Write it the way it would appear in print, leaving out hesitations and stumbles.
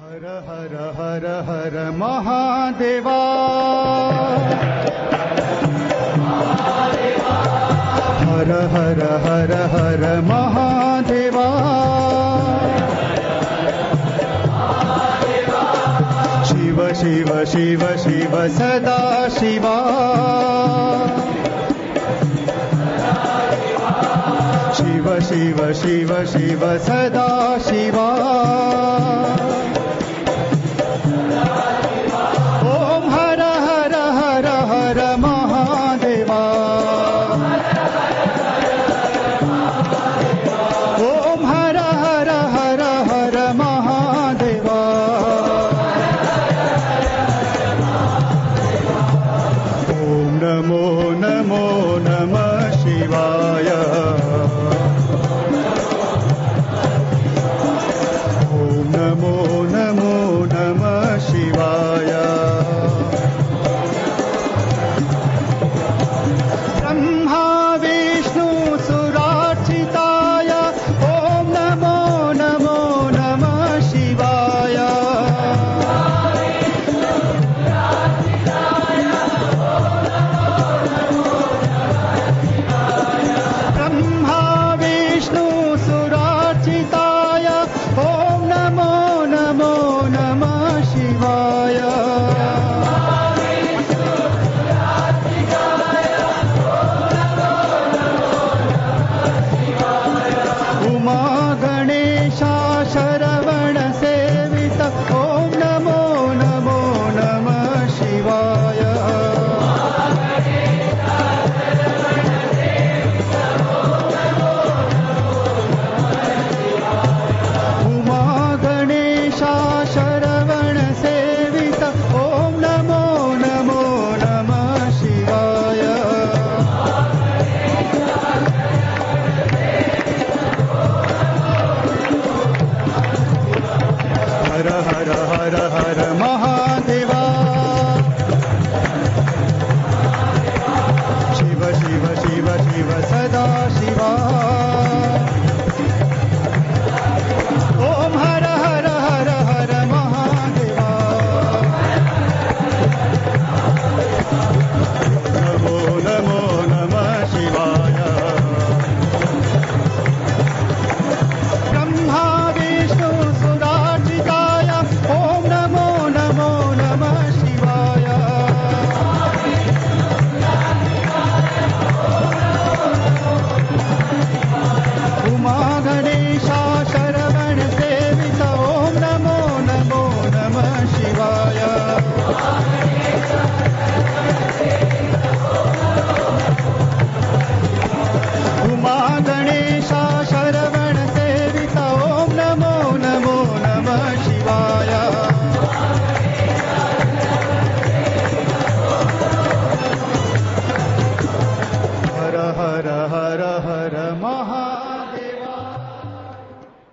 हर हर हर हर महादेवा हर हर हर हर महादेवा शिव शिव शिव शिव सदा शिवा शिव शिव शिव शिव सदा शिवा ओम हर हर हर हर महादेवा ओम हर हर हर हर महादेवा ओम नमो नमो नमः शिवाय ओम नमो नमो नमः शिवाय ब्रह्मा विष्णु सुरार्चिताय ओम नमो नमो नमः शिवाय ब्रह्मा विष्णु सुरार्चिताय ओम नमो नमो नमः शिवाय उमा गणेशा शरवण सेवित ओम नमो नमो नमः शिवाय उमा गणेशा शरवण सेवित ओम नमो नमो नमः शिवाय हर हर हर हर